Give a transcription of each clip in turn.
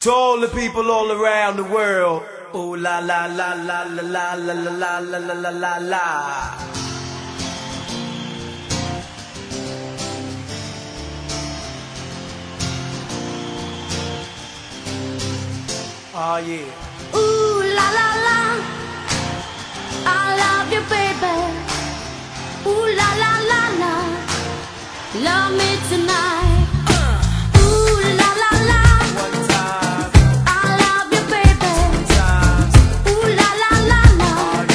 To all the people all around the world. Ooh la la la la la la la la la la la la la. Oh yeah. Ooh la la la, I love you, baby. Ooh la la la la, love me tonight. Ooh la la la, One time, I love you, baby. times. Ooh la la la la,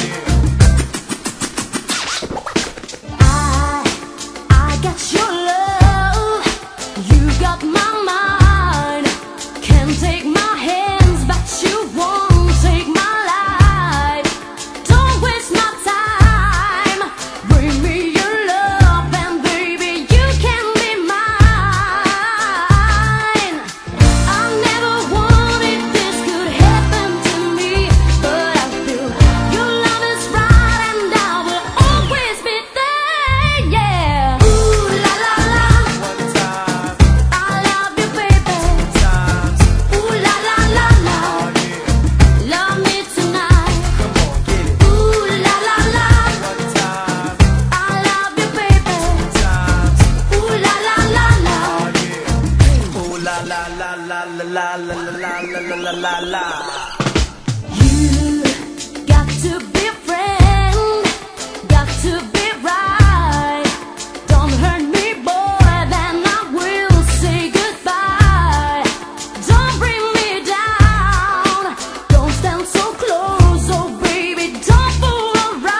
Oh I got your love, you got my mind. Can't take my hands, but you won't take my life. Don't waste my time. Bring me your love, and baby, you can be mine. I never wanted this could happen to me, but I feel your love is right, and I will always be there. Yeah. Ooh la la la, yeah. One time, I love you, baby. times. Ooh la la la la, Oh yeah. love me tonight. Come on, get it. Ooh la la la, One time, I love you, baby. times. Ooh la la la la, Oh yeah. Ooh la la la la la la la la la la la la. you got to be a friend, got to be right. Don't hurt me, boy, then I will say goodbye. Don't bring me down, don't stand so close, oh baby, don't fool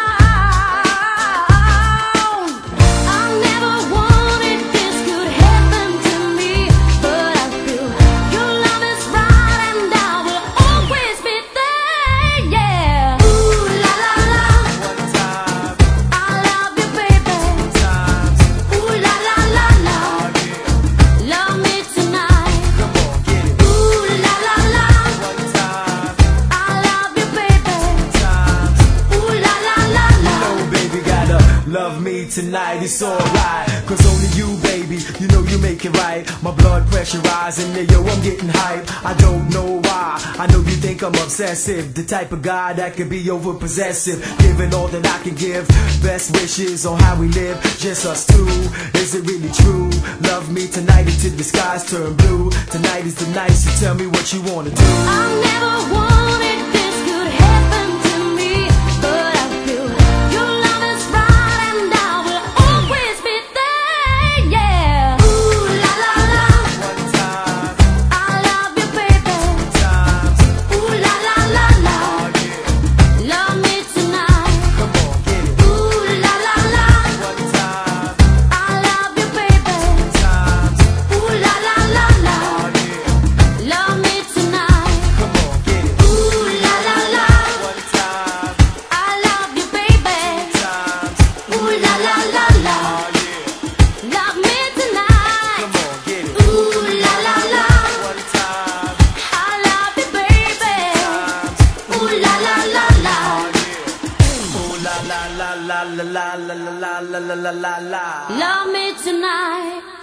around. I never wanted this could happen to me, but I feel your love is right, and I will always be there. Yeah. Ooh la la la, One time, I love you, baby. times. Ooh la la la la, Oh yeah. love me tonight. Come on, get it. Ooh la la la, One time, I love you, baby. times. Ooh la la la la. No, baby, gotta love me tonight, it's alright. Cause only you, baby, you know you make it right. My blood pressure rising, yo, I'm getting hype. I don't know why, I know you think I'm obsessive. The type of guy that can be over possessive, giving all that I can give. Best wishes on how we live, just us two. Is it really true? Love me tonight until the skies turn blue. Tonight is the night, so tell me what you wanna do. I never wanted this could happen to me, but I feel your love is right, and I will always be there. Yeah. Ooh la la la, One time, I love you, baby. times. Ooh la la la la, Oh yeah. love me tonight. Come on, get it. Ooh la la la, One time, I love you, baby. times. Ooh la la la la, Oh yeah. love me tonight. Come on, get it. Ooh la la la, One time, I love you, baby. times. Ooh la la la la, Oh yeah. love me tonight. Come on, get it. Ooh la la la, One time, I love you, baby. times. Ooh la la la la, Ooh la la la la la la la la la la la la la. love me tonight.